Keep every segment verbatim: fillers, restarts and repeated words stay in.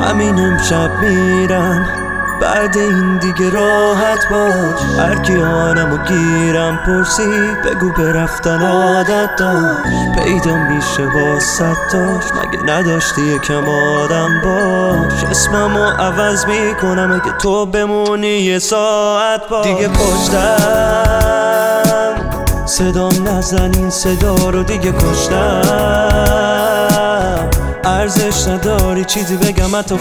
همین امشب میرم، بعد این دیگه راحت باش. هر کی آنمو گیرم پرسید بگو به رفتن عادت داشت. پیدا میشه واسط داشت، مگه نداشتی یکم آدم باش. اسممو عوض میکنم اگه تو بمونی یه ساعت باش. دیگه کشتم صدام نزن، این صدا رو دیگه کشتم. ارزش نداری چیزی بگم حتی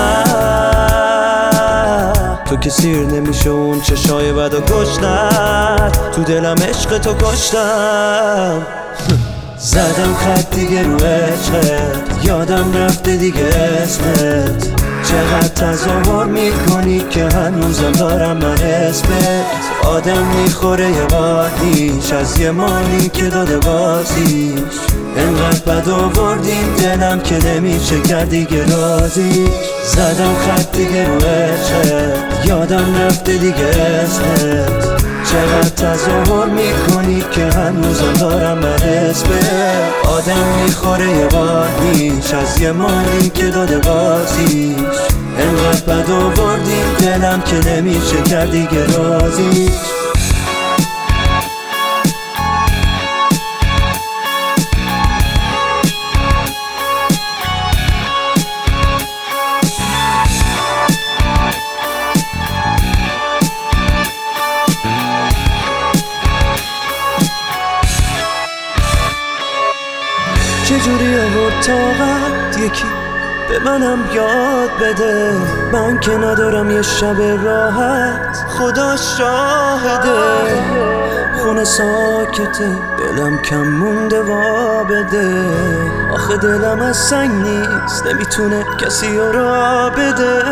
خوشتم. تو که سیر نمیشه اون چشای بد و گشتن. تو دلم عشق تو کشتم. زدم خط دیگه رو عشقت، یادم رفته دیگه اسمت. چقدر تظاهر میکنی که هنوزم دارم من اسمت. آدم میخوره یه وادیش از یه مالی که داده بازیش. انقدر بد آوردیم دلم که نمیشه کرد دیگه رازیش. زدم خط دیگه رو عشقت، یادم رفته دیگه اسمت. چقدر تظاهر میکنی که هنوزم دارم من اسمت. آدم میخوره یه وادیش از یه مالی که داده بازیش. انقدر بد آوردیم دلم که نمیشه کرد دیگه رازیش. چجوری آورد طاقت یکی به منم یاد بده. من که ندارم یه شب راحت، خدا شاهده. خونه ساکته دلم کم مونده وا بده. آخه دلم از سنگ نیست، نمیتونه کسی را بده.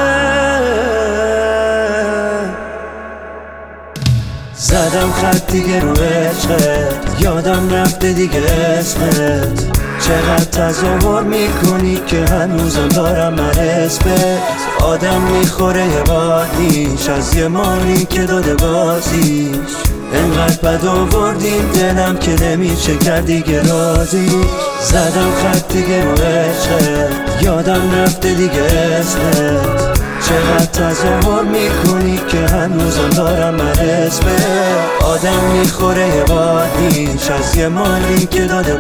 زدم خط دیگه رو عشقت، یادم رفته دیگه اسمت. چقدر تظاهر میکنی که هنوزم دارم من اسمت. آدم میخوره یه وادیش از یه مالی که داده بازیش. انقدر بد آوردیم دلم که نمیشه کرد دیگه رازیش. زدم خط دیگه رو عشقت، یادم رفته دیگه اسمت. چقدر تظاهر میکنی که هنوزم دارم من اسمت. آدم میخوره یه وادیش از یه مالی که داده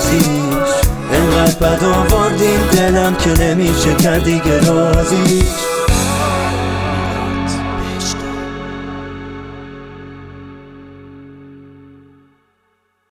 بازیش. انقدر بد آوردیم دلم که نمیشه کرد دیگه رازیش.